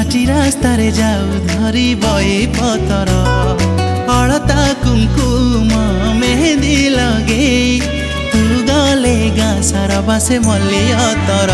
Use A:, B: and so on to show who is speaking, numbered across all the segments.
A: माटी रास्ता रे जाऊ धरी बई पतर अलता कुमकुम मेहंदी लगे तू गले गाँसर बासे मल्ली अतर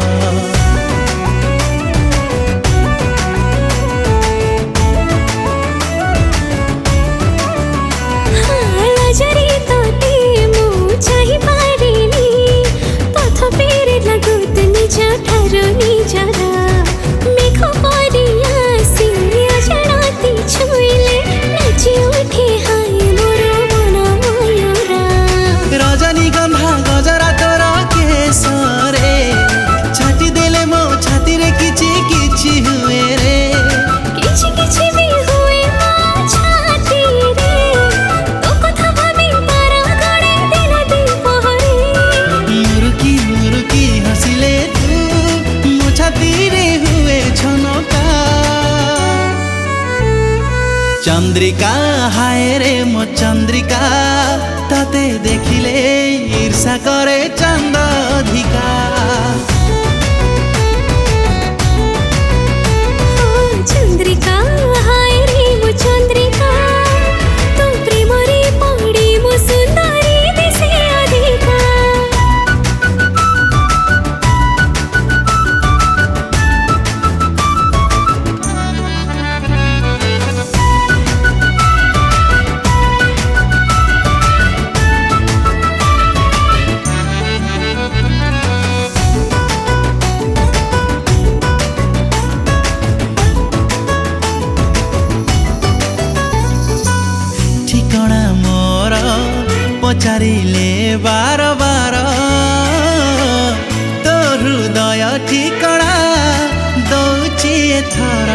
A: रजनीगंधा गजरा तोर केसरे छाटी देले मो छाती रे किछि किछि हुए रे
B: किछि किछि भी हुए मो छाती रे तो कथा भाबी तारा गड़े दिल दीपहरे
A: मुरुकी मुरुकी हसिले तू मो छाती रे हुए छनका चंद्रिका हाय रे मो चंद्रिका ताते देखिले ईर्षा करे चंद अधिका
B: चंद्रिका हाय रे मो चंद्रिका तो प्रेम रे पड़ी मो सुंदरी दिसे अधिका
A: ठिकଣା मोर पचारिले बार बार तो हृदय ठिकଣା दौची एथर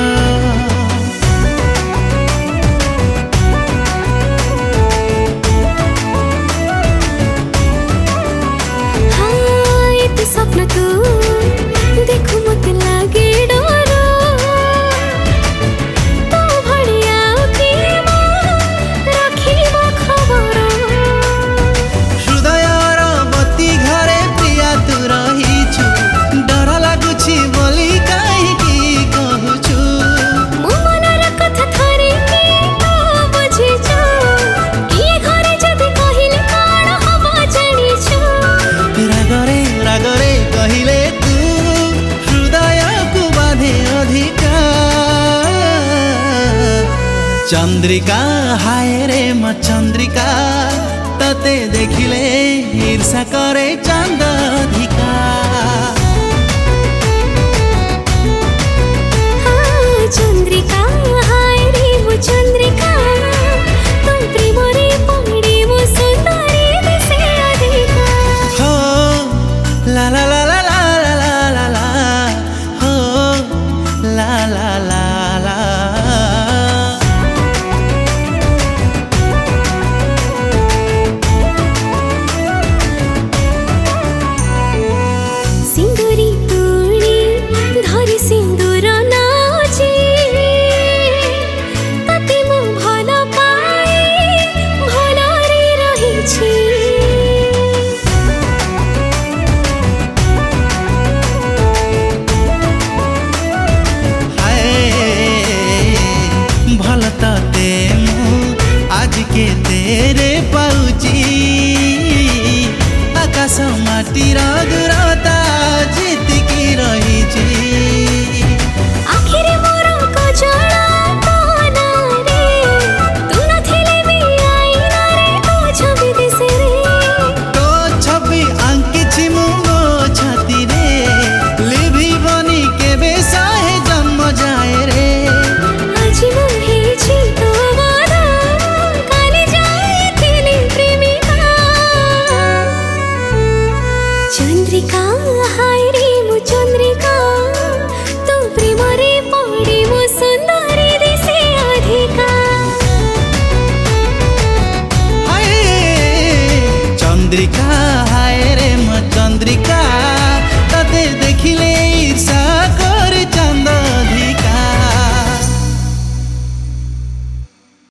B: हाँ एते स्वप्न तू देखु मते लागे डर तो भड़िया की रखिबो खबर
A: हृदयर बत्ती घरे प्रिया तू रहिछु डर लागुछि बोली काहीकि कहूछु
B: मो मनर कथा थरे के तो बुझिछु कि घरे जदि कहिले काण हबो जानिछु
A: रागरे कहिले तू हृदय को बाधे अधिका चंद्रिका हाय रे म चंद्रिका तते देखिले ईर्षा करे चंद अधिका।